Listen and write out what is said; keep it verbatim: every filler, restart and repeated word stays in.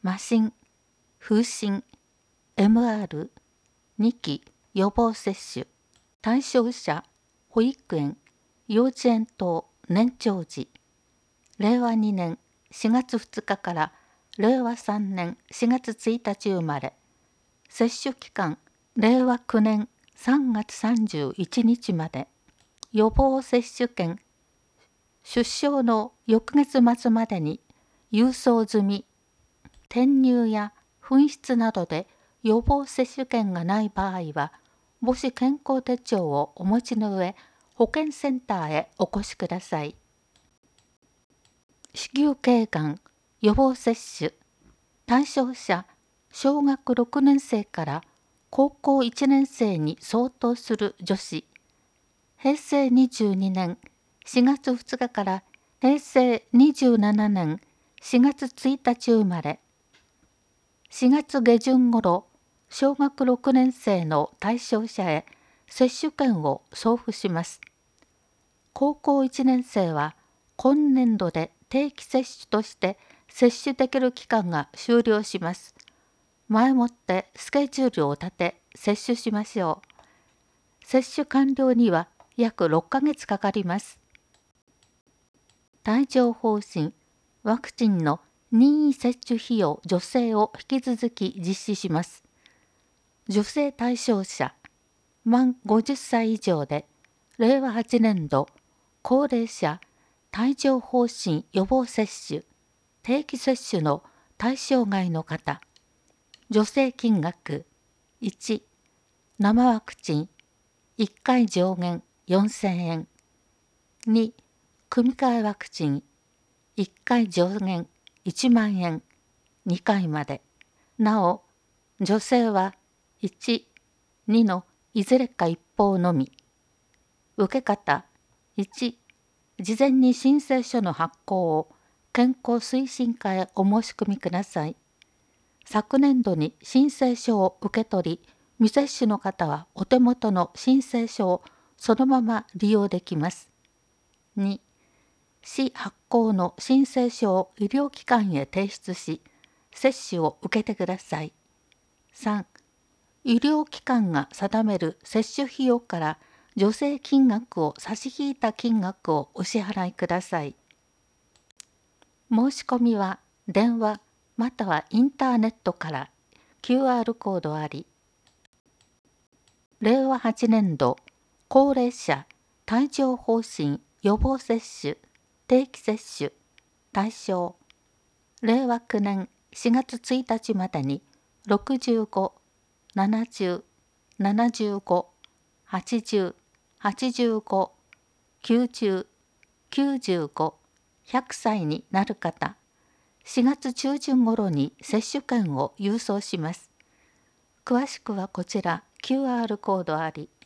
麻疹、風疹、エムアール、にき予防接種、対象者、保育園、幼稚園等年長児、れいわにねんしがつふつかかられいわさんねんしがつついたち生まれ、接種期間、れいわきゅうねんさんがつさんじゅういちにちまで、予防接種券、出生の翌月末までに郵送済み、転入や紛失などで予防接種券がない場合は、母子健康手帳をお持ちの上、保健センターへお越しください。子宮頸がん予防接種、対象者、小学ろくねん生から高校いちねん生に相当する女子、へいせいにじゅうにねんしがつふつかからへいせいにじゅうななねんしがつついたち生まれ、しがつげじゅんごろ、小学ろくねん生の対象者へ接種券を送付します。高校いちねん生は今年度で定期接種として接種できる期間が終了します。前もってスケジュールを立て接種しましょう。接種完了には約ろっかげつかかります。帯状疱疹、ワクチンの任意接種費用助成を引き続き実施します。助成対象者、満ごじゅっさい以上で、れいわはちねんど、高齢者帯状疱疹予防接種、定期接種の対象外の方、助成金額、いち、生ワクチン、いっかい上限よんせんえん、に、組み換えワクチン、いっかい上限いちまんえん、にかいまで。なお、助成はいち、にのいずれか一方のみ。受け方、いち、事前に申請書の発行を健康推進課へお申し込みください。昨年度に申請書を受け取り、未接種の方はお手元の申請書をそのまま利用できます。に、市発行の申請書を医療機関へ提出し、接種を受けてください。さん、医療機関が定める接種費用から助成金額を差し引いた金額をお支払いください。申し込みは電話またはインターネットから キューアール コードあり。れいわはちねんど高齢者帯状疱疹予防接種定期接種対象、れいわきゅうねんしがつついたちまでにろくじゅうご、ななじゅう、ななじゅうご、はちじゅう、はちじゅうご、きゅうじゅう、きゅうじゅうご、ひゃくさいになる方、しがつちゅうじゅん頃に接種券を郵送します。詳しくはこちら キューアール コードあり。